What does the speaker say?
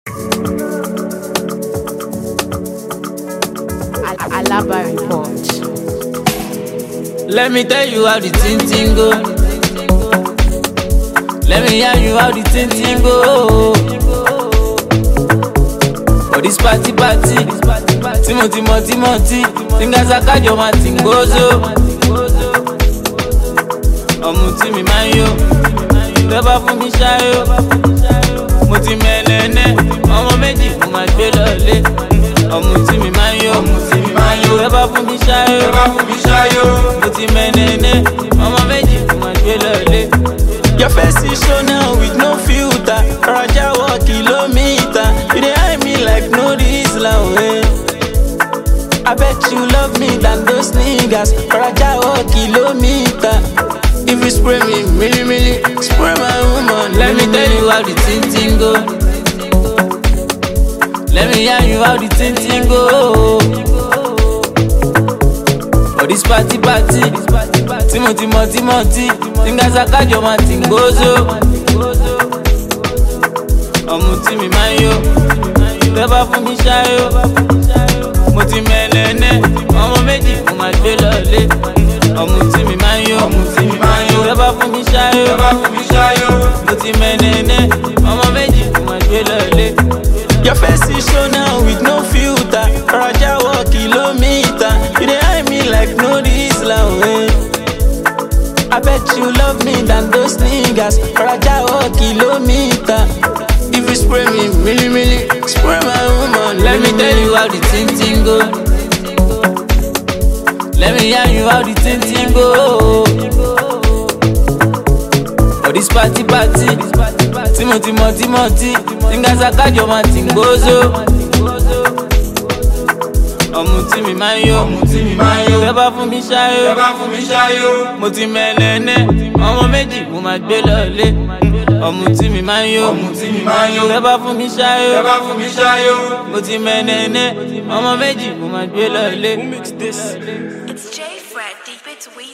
Alaba report. Let me tell you how the thing go. Let me hear you how the thing go. For this party, Timothy, fingers are catch your man gozo. Omuti mi mayo, teba fún mi ṣayo. Mo ti mẹ́lẹ́nẹ́, ọmọ méjì mo máa gbé lọlé. Omuti mi mayo, teba fún mi ṣayo. Mo ti mẹ́lẹ́nẹ́, ọmọ méjì mo máa gbé lọlé. Your face is show now with no filter. Raja walk kilometer. You dey eye me like no Islam way. I bet you love me than those niggas. Raja walk kilometer. If you spray me, milli, spray my woman. Let me tell you how the thing go. Let me hear you how the thing go. For this party, Timothy, fingers are catch your man gozo. Omuti mi mayo, teba fún mi ṣayo. Mo ti mẹ́lẹ́nẹ́, ọmọ méjì mo máa gbé lọlé. Omuti mi mayo, teba fún mi ṣayo. Mo ti mẹ́lẹ́nẹ́, ọmọ méjì mo máa gbé lọlé. Your face is show now with no filter. Raja walk kilometer. You dey eye me like no Islam way. I bet you love me than those niggas. Raja walk kilometer. If you spray me, milli, spray my woman. Let me tell you how the thing go. Let me hear you how the thing go. For this party, Timothy, fingers are catch your man gozo. Omuti mi mayo, teba fún mi ṣayo. Mo ti mẹ́lẹ́nẹ́, ọmọ méjì mo máa gbé lọlé. Omuti mi mayo, teba fún mi ṣayo. Mo ti mẹ́lẹ́nẹ́, ọmọ méjì mo máa gbé lọlé. It's J Fred, deep it's we.